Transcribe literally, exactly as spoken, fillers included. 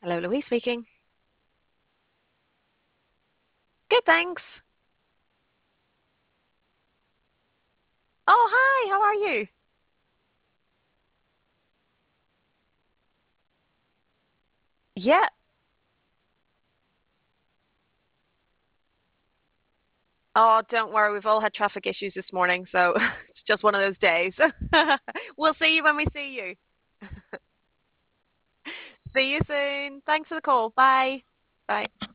Hello, Louise speaking. Good, thanks. Oh, hi, how are you? Yeah. Oh, don't worry, we've all had traffic issues this morning, so it's just one of those days. We'll see you when we see you. See you soon. Thanks for the call. Bye. Bye.